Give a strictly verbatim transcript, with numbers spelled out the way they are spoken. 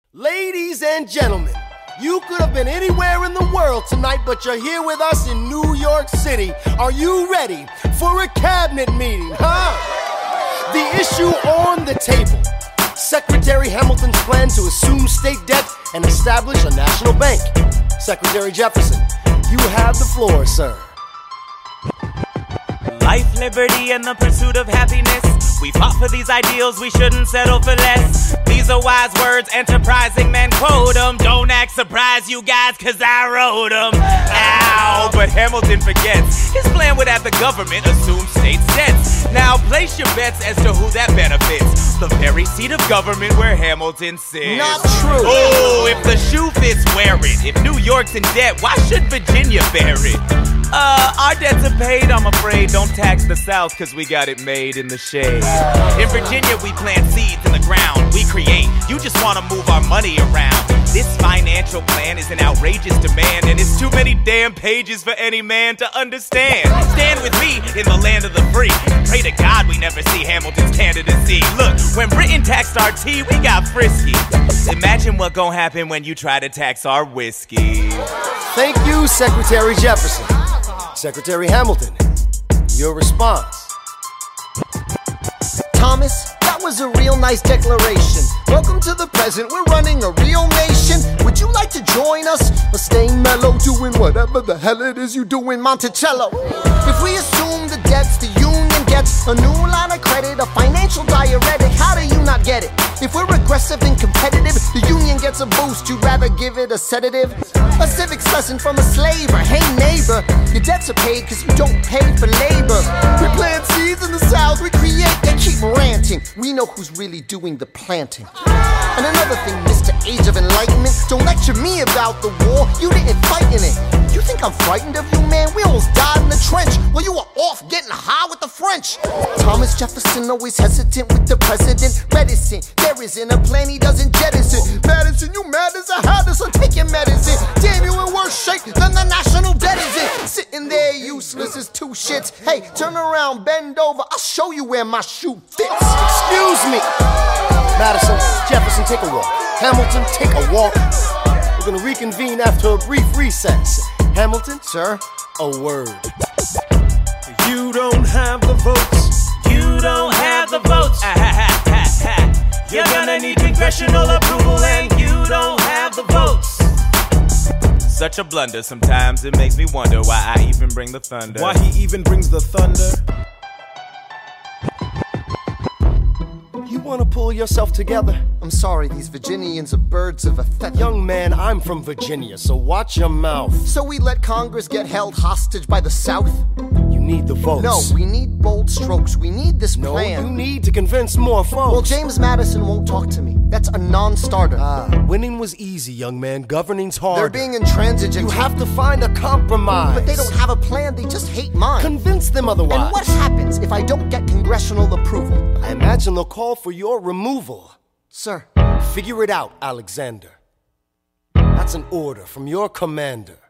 Ladies and gentlemen, you could have been anywhere in the world tonight, but you're here with us in New York City. Are you ready for a cabinet meeting, huh? The issue on the table: Secretary Hamilton's plan to assume state debt and establish a national bank. Secretary Jefferson, you have the floor, sir. Life, liberty, and the pursuit of happiness. We fought for these ideals, we shouldn't settle for less. These are wise words, enterprising men quote them. Don't act surprised, you guys, cause I wrote them. Ow, but Hamilton forgets his plan would have the government assume state debts. Now place your bets as to who that benefits. The very seat of government where Hamilton sits. Not true. Oh, if the shoe fits, wear it. If New York's in debt, why should Virginia bear it? Uh, our debts are paid, I'm afraid. Don't tax the South, cause we got it made in the shade. In Virginia, we plant seeds in the ground. We create, you just wanna move our money around. This financial plan is an outrageous demand, and it's too many damn pages for any man to understand. Stand with me in the land of the free. Pray to God we never see Hamilton's candidacy. Look, when Britain taxed our tea, we got frisky. Imagine what gon' happen when you try to tax our whiskey. Thank you, Secretary Jefferson. Secretary Hamilton, your response. Thomas, that was a real nice declaration. Welcome to the present, we're running a real nation. Would you like to join us? Or stay mellow, doing whatever the hell it is you do in Monticello? If we assume the debts the union gets, a new line of credit, a financial diuretic, how do you not get it? If we're aggressive and competitive, the union gets a boost, you'd rather give it a sedative? A civics lesson from a slaver. Hey neighbor, your debts are paid cause you don't pay for labor. We plant seeds in the South, we create, they keep ranting. We know who's really doing the planting. And another thing, Mister Age of Enlightenment, don't lecture me about the war, you didn't fight in it. You think I'm frightened of you, man? We almost died in the trench while you were off getting high with the French. Thomas Jefferson always hesitant with the president, reticent. There isn't a plan he doesn't jettison. Madison, you mad as a hatter, so take your medicine. Damn, you in worse shape than the national debt is in. Sitting there useless as two shits. Hey, turn around, bend over, I'll show you where my shoe fits. Excuse me. Madison, Jefferson, take a walk. Hamilton, take a walk. We're gonna reconvene after a brief recess. Hamilton, sir, a word. You don't have the votes. You don't have the votes. Ah, ha, ha, ha, ha. You're gonna need congressional approval, and you don't have the votes. Such a blunder, sometimes it makes me wonder why I even bring the thunder. Why he even brings the thunder? You wanna pull yourself together? I'm sorry, these Virginians are birds of a feather. Young man, I'm from Virginia, so watch your mouth. So we let Congress get held hostage by the South? You need the votes. No, we need bold strokes. We need this no, plan. No, you need to convince more folks. Well, James Madison won't talk to me. That's a non-starter. Ah, winning was easy, young man. Governing's hard. They're being intransigent. You have to find a compromise. But they don't have a plan. They just hate mine. Convince them otherwise. And what happens if I don't get congressional approval? I imagine they'll call for your removal. Sir. Figure it out, Alexander. That's an order from your commander.